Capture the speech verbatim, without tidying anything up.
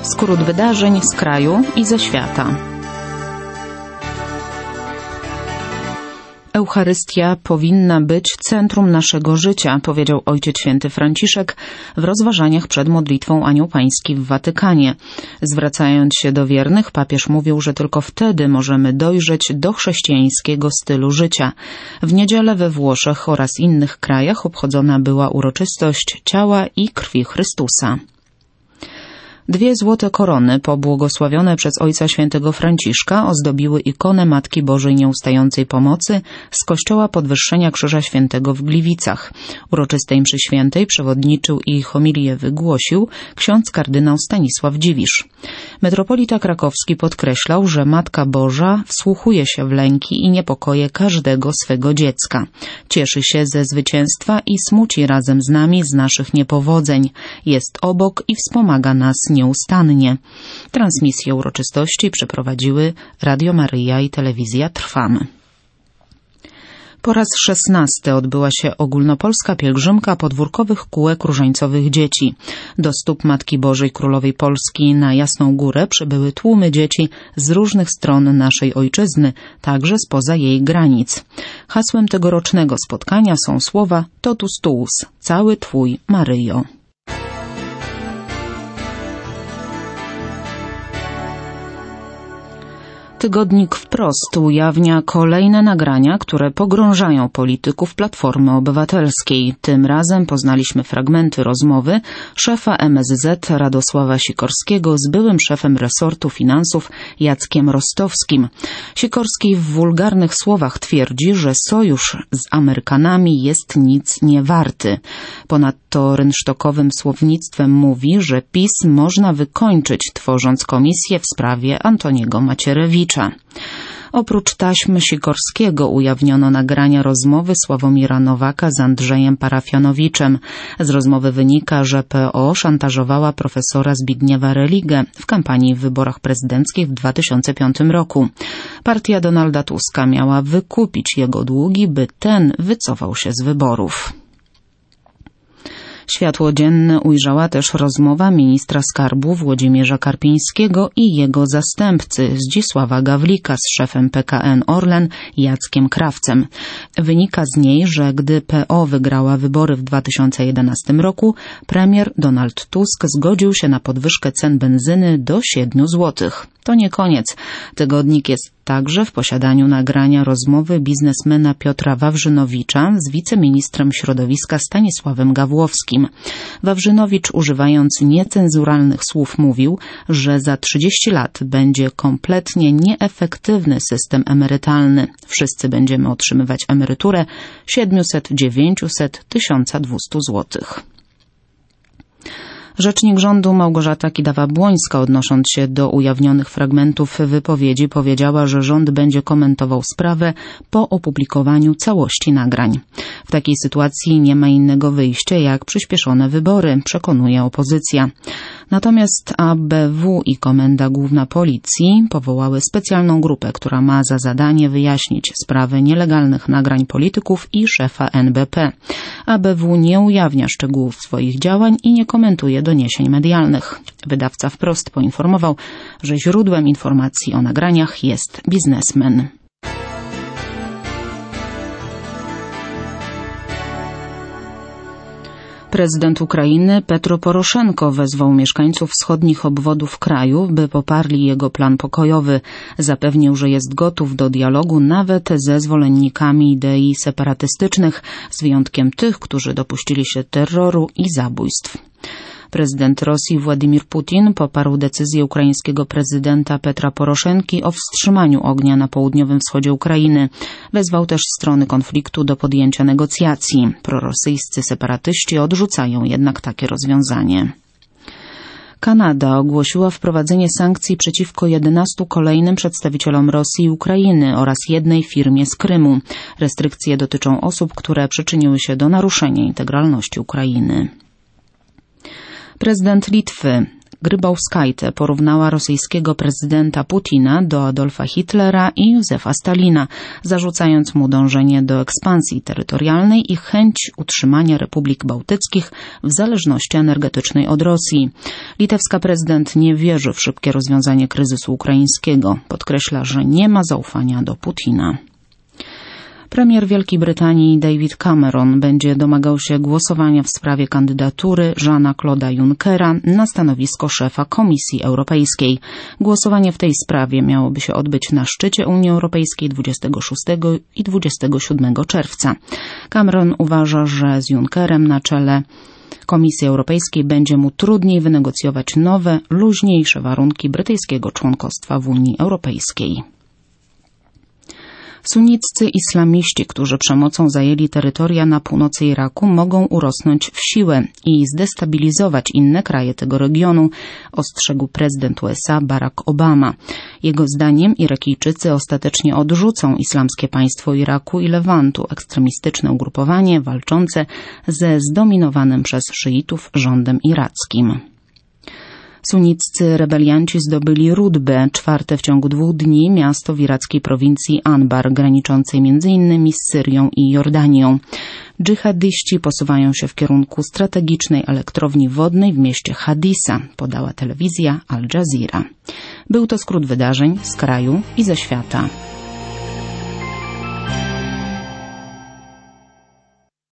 Skrót wydarzeń z kraju i ze świata. Eucharystia powinna być centrum naszego życia, powiedział Ojciec Święty Franciszek w rozważaniach przed modlitwą Anioł Pański w Watykanie. Zwracając się do wiernych, papież mówił, że tylko wtedy możemy dojrzeć do chrześcijańskiego stylu życia. W niedzielę we Włoszech oraz innych krajach obchodzona była uroczystość ciała i krwi Chrystusa. Dwie złote korony, pobłogosławione przez Ojca Świętego Franciszka, ozdobiły ikonę Matki Bożej Nieustającej Pomocy z kościoła Podwyższenia Krzyża Świętego w Gliwicach. Uroczystej mszy świętej przewodniczył i homilię wygłosił ksiądz kardynał Stanisław Dziwisz. Metropolita krakowski podkreślał, że Matka Boża wsłuchuje się w lęki i niepokoje każdego swego dziecka. Cieszy się ze zwycięstwa i smuci razem z nami z naszych niepowodzeń. Jest obok i wspomaga nas nieustannie. Transmisję uroczystości przeprowadziły Radio Maryja i Telewizja Trwam. Po raz szesnasty odbyła się ogólnopolska pielgrzymka podwórkowych kółek różańcowych dzieci. Do stóp Matki Bożej Królowej Polski na Jasną Górę przybyły tłumy dzieci z różnych stron naszej ojczyzny, także spoza jej granic. Hasłem tegorocznego spotkania są słowa Totus Tuus, cały Twój, Maryjo. Tygodnik Wprost ujawnia kolejne nagrania, które pogrążają polityków Platformy Obywatelskiej. Tym razem poznaliśmy fragmenty rozmowy szefa M S Z Radosława Sikorskiego z byłym szefem resortu finansów Jackiem Rostowskim. Sikorski w wulgarnych słowach twierdzi, że sojusz z Amerykanami jest nic nie warty. Ponadto rynsztokowym słownictwem mówi, że PiS można wykończyć, tworząc komisję w sprawie Antoniego Macierewicza. Oprócz taśmy Sikorskiego ujawniono nagrania rozmowy Sławomira Nowaka z Andrzejem Parafianowiczem. Z rozmowy wynika, że P O szantażowała profesora Zbigniewa Religę w kampanii w wyborach prezydenckich w dwa tysiące piątym roku. Partia Donalda Tuska miała wykupić jego długi, by ten wycofał się z wyborów. Światło dzienne ujrzała też rozmowa ministra skarbu Włodzimierza Karpińskiego i jego zastępcy Zdzisława Gawlika z szefem P K N Orlen Jackiem Krawcem. Wynika z niej, że gdy P O wygrała wybory w dwa tysiące jedenastym roku, premier Donald Tusk zgodził się na podwyżkę cen benzyny do siedmiu złotych. To nie koniec. Tygodnik jest także w posiadaniu nagrania rozmowy biznesmena Piotra Wawrzynowicza z wiceministrem środowiska Stanisławem Gawłowskim. Wawrzynowicz, używając niecenzuralnych słów, mówił, że za trzydzieści lat będzie kompletnie nieefektywny system emerytalny. Wszyscy będziemy otrzymywać emeryturę siedemset, dziewięćset, tysiąc dwieście złotych. Rzecznik rządu Małgorzata Kidawa-Błońska, odnosząc się do ujawnionych fragmentów wypowiedzi, powiedziała, że rząd będzie komentował sprawę po opublikowaniu całości nagrań. W takiej sytuacji nie ma innego wyjścia jak przyspieszone wybory, przekonuje opozycja. Natomiast A B W i Komenda Główna Policji powołały specjalną grupę, która ma za zadanie wyjaśnić sprawę nielegalnych nagrań polityków i szefa N B P. A B W nie ujawnia szczegółów swoich działań i nie komentuje doniesień medialnych. Wydawca Wprost poinformował, że źródłem informacji o nagraniach jest biznesmen. Prezydent Ukrainy Petro Poroszenko wezwał mieszkańców wschodnich obwodów kraju, by poparli jego plan pokojowy. Zapewnił, że jest gotów do dialogu nawet ze zwolennikami idei separatystycznych, z wyjątkiem tych, którzy dopuścili się terroru i zabójstw. Prezydent Rosji Władimir Putin poparł decyzję ukraińskiego prezydenta Petra Poroszenki o wstrzymaniu ognia na południowym wschodzie Ukrainy. Wezwał też strony konfliktu do podjęcia negocjacji. Prorosyjscy separatyści odrzucają jednak takie rozwiązanie. Kanada ogłosiła wprowadzenie sankcji przeciwko jedenastu kolejnym przedstawicielom Rosji i Ukrainy oraz jednej firmie z Krymu. Restrykcje dotyczą osób, które przyczyniły się do naruszenia integralności Ukrainy. Prezydent Litwy Grybauskajte porównała rosyjskiego prezydenta Putina do Adolfa Hitlera i Józefa Stalina, zarzucając mu dążenie do ekspansji terytorialnej i chęć utrzymania republik bałtyckich w zależności energetycznej od Rosji. Litewska prezydent nie wierzy w szybkie rozwiązanie kryzysu ukraińskiego. Podkreśla, że nie ma zaufania do Putina. Premier Wielkiej Brytanii David Cameron będzie domagał się głosowania w sprawie kandydatury Jeana-Claude'a Junckera na stanowisko szefa Komisji Europejskiej. Głosowanie w tej sprawie miałoby się odbyć na szczycie Unii Europejskiej dwudziestego szóstego i dwudziestego siódmego czerwca. Cameron uważa, że z Junckerem na czele Komisji Europejskiej będzie mu trudniej wynegocjować nowe, luźniejsze warunki brytyjskiego członkostwa w Unii Europejskiej. Sunniccy islamiści, którzy przemocą zajęli terytoria na północy Iraku, mogą urosnąć w siłę i zdestabilizować inne kraje tego regionu, ostrzegł prezydent U S A Barack Obama. Jego zdaniem Irakijczycy ostatecznie odrzucą Islamskie Państwo Iraku i Lewantu, ekstremistyczne ugrupowanie walczące ze zdominowanym przez szyitów rządem irackim. Sunniccy rebelianci zdobyli Rudbę, czwarte w ciągu dwóch dni miasto w irackiej prowincji Anbar, graniczącej między innymi z Syrią i Jordanią. Dżihadyści posuwają się w kierunku strategicznej elektrowni wodnej w mieście Hadisa, podała telewizja Al Jazeera. Był to skrót wydarzeń z kraju i ze świata.